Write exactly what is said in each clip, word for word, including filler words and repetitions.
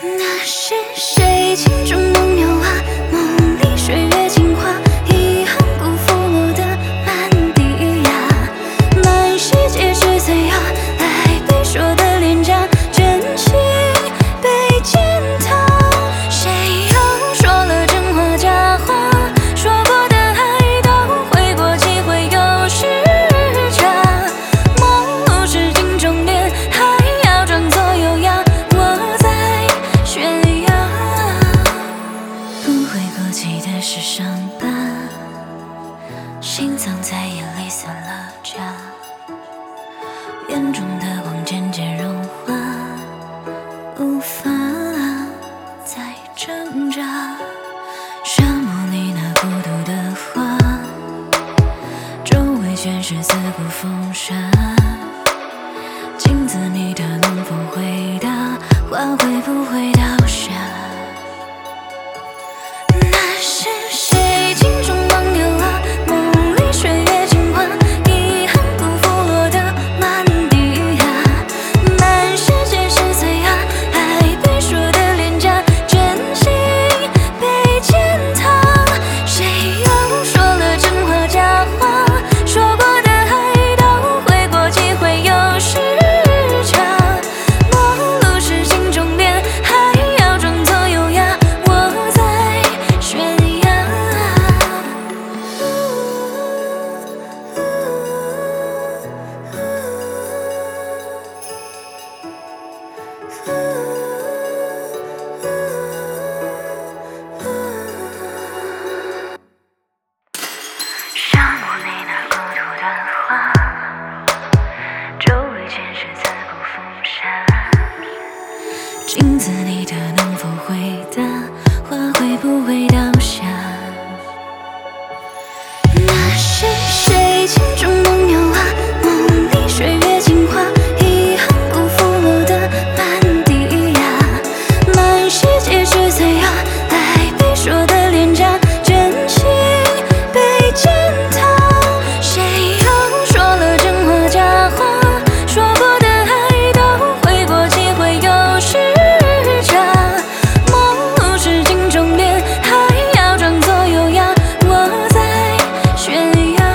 那是谁镜中梦游啊？梦里水月镜花，遗憾辜负我的满地呀。满世界是罪啊，爱被说的廉价，真情被践踏。谁又说了真话假话？说过的爱都悔过，机会又是假。梦不是镜中脸，还要装作优雅。我在悬崖，不会过期的是伤疤，心脏在眼里散了架，眼中的光渐渐融化，无法再挣扎。沙漠里那孤独的花，周围全是刺骨风沙。镜子里的能否回答，花会不会倒下？那是谁镜中梦游啊？梦里水月镜花，遗憾辜负我的满地呀。满世界是罪啊，爱被说的廉价，真情被践踏。谁又说了真话假话？说过的爱都悔过，机会又是假。梦露是镜中脸，还要装作优雅。我在悬崖。沙漠里那孤独的花，周围全是刺骨风沙。镜子里的能否回答，花会不会倒下？那是谁镜中梦游啊？梦里水月镜花，遗憾辜负我的满地呀。满世界是罪啊，爱被说的廉价，真情被践踏。谁又说了真话假话？说过的爱都悔过，机会又是假。梦露是镜中脸，还要装作优雅。我在悬崖。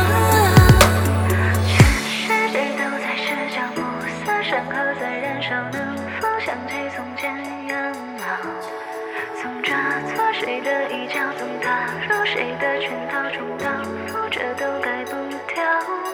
全世界都在试脚暮色，山河在燃烧，能否想起从前样貌？总抓错谁的一角，总踏入谁的圈套，重蹈覆辙都改不掉。